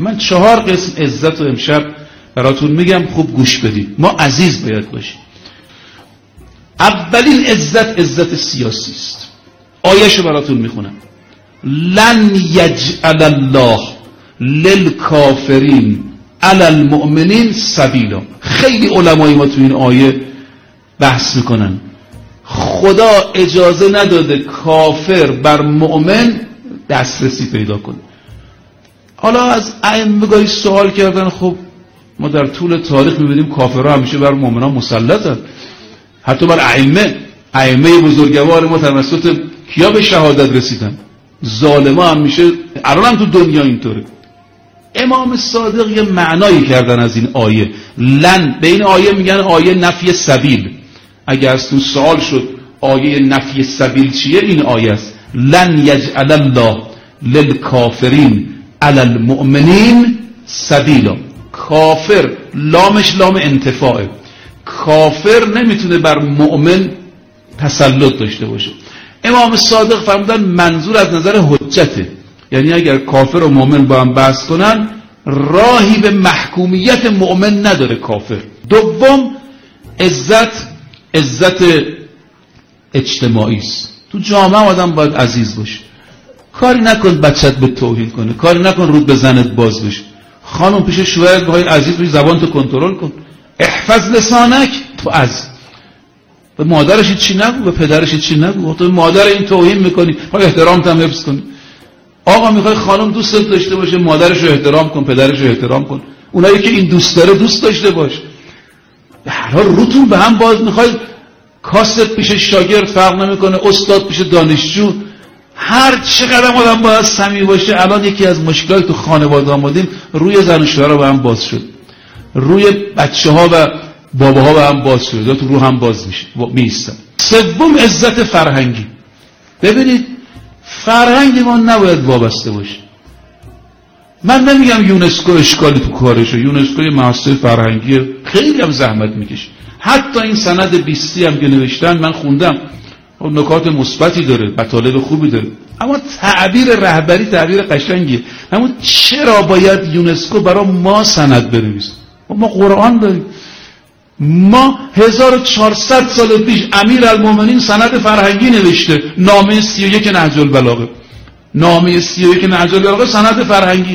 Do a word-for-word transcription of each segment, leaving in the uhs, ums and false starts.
من چهار قسم عزت و امشب براتون میگم، خوب گوش بدید. ما عزیز باید باشیم. اولین عزت عزت سیاسی است. آیه‌شو براتون میخونم. لن یجعل الله للکافرین علی المؤمنین سبیلا. خیلی علمای ما تو این آیه بحث میکنن. خدا اجازه نداده کافر بر مؤمن دسترسی پیدا کنه. حالا از ائمه گاهی سوال کردن، خب ما در طول تاریخ میبینیم کافرها همیشه بر مؤمنان مسلطن، حتی بر ائمه ائمه بزرگوار ما توسط کیا به شهادت رسیدن؟ ظالما همیشه، الان هم تو دنیا اینطوره. امام صادق یه معنایی کردن از این آیه. لن، به این آیه میگن آیه نفی سبیل. اگر از تو سوال شد آیه نفی سبیل چیه، این آیه است. لن یجعل الله للکافرین علی المؤمنین سبیلا. کافر لامش لام انتفاعه. کافر نمیتونه بر مؤمن تسلط داشته باشه. امام صادق فرمودن منظور از نظر حجته، یعنی اگر کافر و مؤمن با هم بحث کنن راهی به محکومیت مؤمن نداره کافر. دوم عزت عزت اجتماعی است. تو جامعه آدم باید عزیز باشه. کاری نکن بچت به توهین کنه، کاری نکن رود به زنت باز بشه. خانم پیش شوهرت باید عزیز باشی، زبانتو کنترل کن. احفظ لسانک، تو از به مادرش چی نگو، به پدرش چی نگو. تو مادر این توهین میکنی، باید احترامت هم حفظ کنی. آقا میخوای خانم دوستت داشته باشه، مادرش رو احترام کن، پدرش رو احترام کن. اونایی که این دوست داره دوست داشته باش. به هر حال روتون به هم باز. میخوای کاست پیش شاگرد فرق نمیکنه، استاد پیش دانشجو. هر چقدر آدم باید صمیمی باشه. الان یکی از مشکلات تو خانواده آمدیم روی زن و شوهر با هم باز شد، روی بچه‌ها و باباها با هم باز شد، تو رو هم باز میشه میستن. سوم عزت فرهنگی. ببینید فرهنگ ما نباید وابسته باشه. من نمیگم یونسکو اشکالی تو کارشه، یونسکو یه مؤسسه فرهنگی خیلی هم زحمت میکشه. حتی این سند بیستی هم که نوشتن من خوندم، نکات مثبتی داره، مطالب خوبی داره، اما تعبیر رهبری تعبیر قشنگیه. اما چرا باید یونسکو برای ما سند بنویسه؟ ما قرآن داریم. ما هزار و چهارصد سال پیش امیرالمومنین سند فرهنگی نوشته، نامه سی و یک نهج البلاغه. نامه سی و یک نهج البلاغه سند فرهنگی.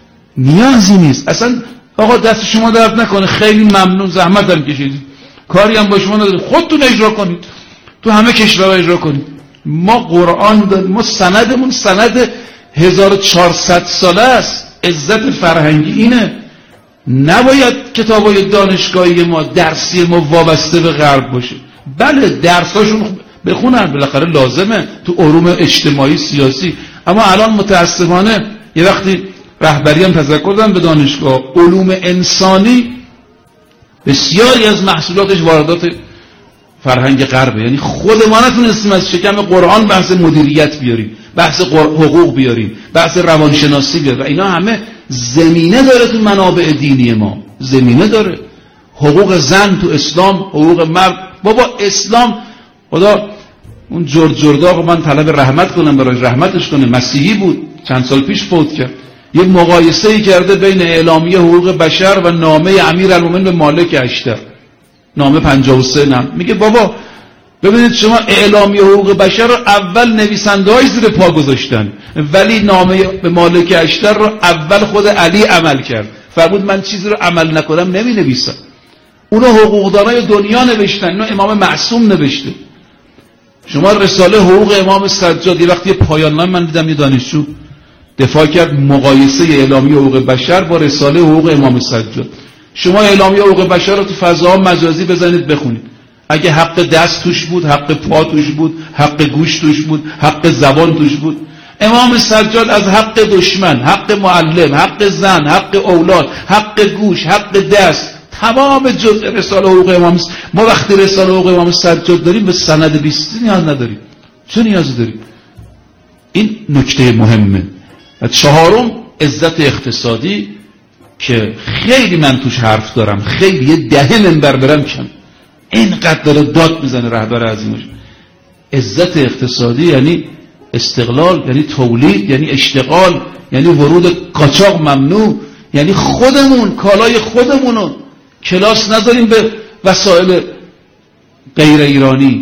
نیازی نیست اصلا. آقا دست شما درد نکنه، خیلی ممنون، زحمت هم کشیدید، کاری هم با شما نداره، خودتون اجرا کنید، تو همه کشورها اجرا کنید. ما قرآن داریم، ما سندمون سند هزار و چهارصد ساله است. عزت فرهنگی اینه. نباید کتابای دانشگاهی ما، درسی ما وابسته به غرب باشه. بله درساشون بخونن، بالاخره لازمه تو علوم اجتماعی سیاسی، اما الان متاسفانه یه وقتی رهبری هم تذکر دادن به دانشگاه، علوم انسانی بسیاری از محصولاتش واردات فرهنگ غربه. یعنی خود ما نتونستیم از شکم قرآن بحث مدیریت بیاریم، بحث حقوق بیاریم، بحث روانشناسی بیاریم، و اینا همه زمینه داره تو منابع دینی ما. زمینه داره. حقوق زن تو اسلام، حقوق مرد. بابا اسلام، خدا اون جرد جرداغ من طلب رحمت کنم برای رحمتش کنه، مسیحی بود، چند سال پیش فوت کرد. یه مقایسه‌ای کرده بین اعلامیه حقوق بشر و نامه امیرالمومنین به مالک اشتر، نامه پنجاه و سه نم. میگه بابا ببینید شما اعلامیه حقوق بشر رو اول نویسنده‌هاش زیر پا گذاشتن، ولی نامه به مالک اشتر رو اول خود علی عمل کرد. فرمود من چیزی رو عمل نکنم نمی‌نویسم. اونو حقوقدانای دنیا نوشتن، اینو امام معصوم نوشته. شما رساله حقوق امام سجاد، یه وقتی پایان نامه من دیدم یه دانشجو دفاع کرد مقایسه اعلامیه حقوق بشر با رساله حقوق امام سجاد. شما اعلامیه حقوق بشر رو تو فضاها مجازی بزنید بخونید. اگه حق دست توش بود، حق پا توش بود، حق گوش توش بود، حق زبان توش بود. امام سجاد از حق دشمن، حق معلم، حق زن، حق اولاد، حق گوش، حق دست، تمام جزء رساله حقوق امام. ما وقتی رساله حقوق امام سجاد داریم به سند بیستی نیاز نداریم. چه نیازی داریم؟ این نکته مهمه. و چهارم عزت اقتصادی که خیلی من توش حرف دارم، خیلی یه دهه منبر برم کم، اینقدر داره داد میزنه رهبر عظیمش. عزت اقتصادی یعنی استقلال، یعنی تولید، یعنی اشتغال، یعنی ورود قاچاق ممنوع، یعنی خودمون کالای خودمونو کلاس نذاریم به وسایل غیر ایرانی.